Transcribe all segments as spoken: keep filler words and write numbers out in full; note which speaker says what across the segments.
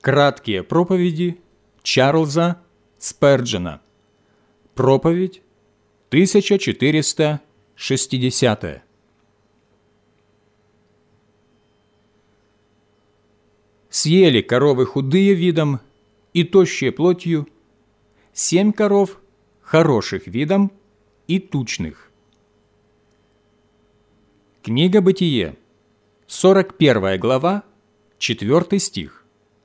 Speaker 1: Краткие проповеди Чарльза Сперджена. Проповедь тысяча четыреста шестидесятая. Съели коровы худые видом и тощие плотью, семь коров хороших видом и тучных. Книга Бытие, сорок первая глава, четвёртый стих.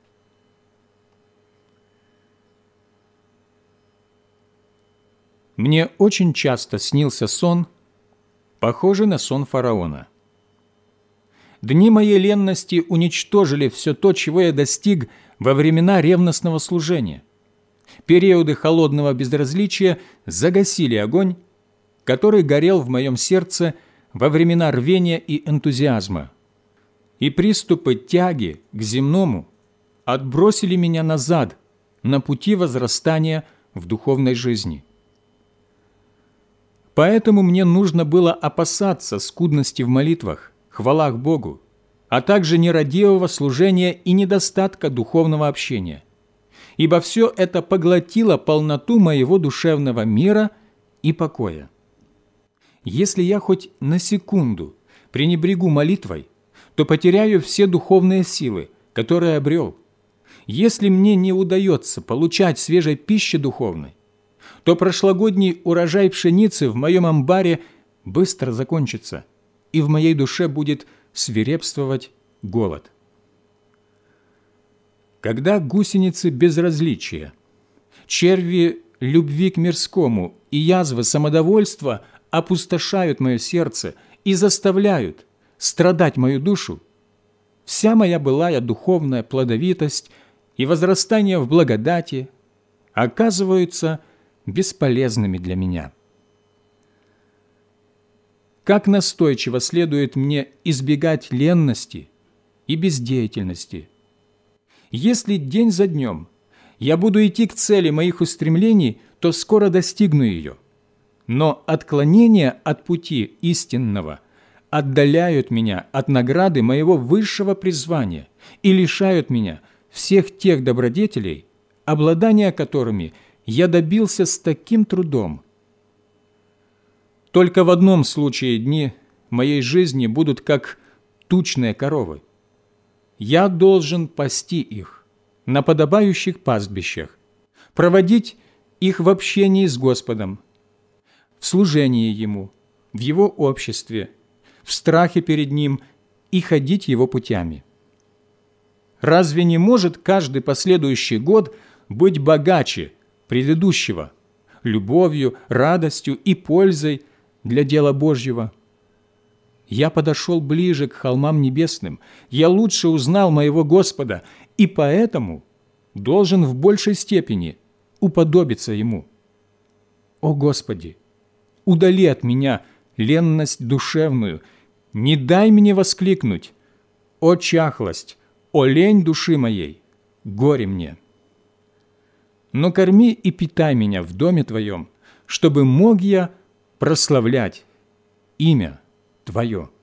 Speaker 1: Мне очень часто снился сон, похожий на сон фараона. Дни моей ленности уничтожили все то, чего я достиг во времена ревностного служения. Периоды холодного безразличия загасили огонь, который горел в моем сердце во времена рвения и энтузиазма. И приступы тяги к земному отбросили меня назад на пути возрастания в духовной жизни. Поэтому мне нужно было опасаться скудности в молитвах, хвалах Богу, а также нерадивого служения и недостатка духовного общения, ибо все это поглотило полноту моего душевного мира и покоя. Если я хоть на секунду пренебрегу молитвой, то потеряю все духовные силы, которые обрел. Если мне не удается получать свежей пищи духовной, то прошлогодний урожай пшеницы в моем амбаре быстро закончится, и в моей душе будет свирепствовать голод. Когда гусеницы безразличия, черви любви к мирскому и язвы самодовольства опустошают мое сердце и заставляют страдать мою душу, вся моя былая духовная плодовитость и возрастание в благодати оказываются бесполезными для меня. Как настойчиво следует мне избегать ленности и бездеятельности. Если день за днем я буду идти к цели моих устремлений, то скоро достигну ее. Но отклонения от пути истинного отдаляют меня от награды моего высшего призвания и лишают меня всех тех добродетелей, обладания которыми я добился с таким трудом. Только в одном случае дни моей жизни будут как тучные коровы. Я должен пасти их на подобающих пастбищах, проводить их в общении с Господом, в служении Ему, в Его обществе, в страхе перед Ним и ходить Его путями. Разве не может каждый последующий год быть богаче предыдущего, любовью, радостью и пользой для дела Божьего? Я подошел ближе к холмам небесным, я лучше узнал моего Господа, и поэтому должен в большей степени уподобиться Ему. О Господи, удали от меня ленность душевную, не дай мне воскликнуть: «О чахлость, о лень души моей, горе мне!» Но корми и питай меня в доме Твоем, чтобы мог я прославлять имя Твое.